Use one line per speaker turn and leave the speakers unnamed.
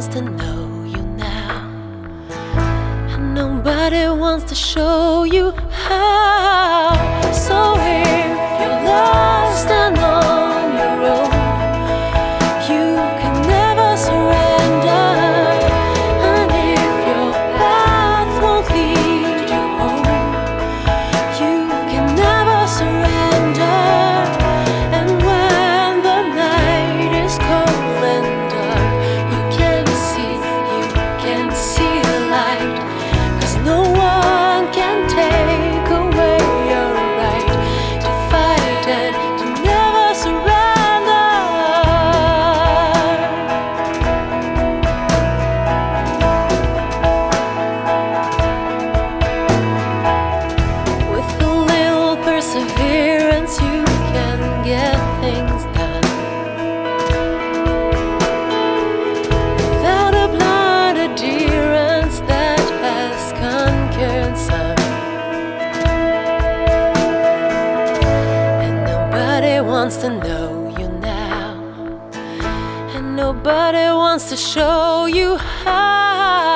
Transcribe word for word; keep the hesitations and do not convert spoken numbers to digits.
wants to know you now, and nobody wants to show you how. So if you're lost and on your own, you can never surrender. And if your path won't lead you home, you can never surrender. And when the night is cold and dark, you can see, you can see the light. 'Cause no one can take away your right to fight and to never surrender. With a little perseverance, you can get things done. Without a blind adherence that has conquered some, and nobody wants to know you now, and nobody wants to show you how.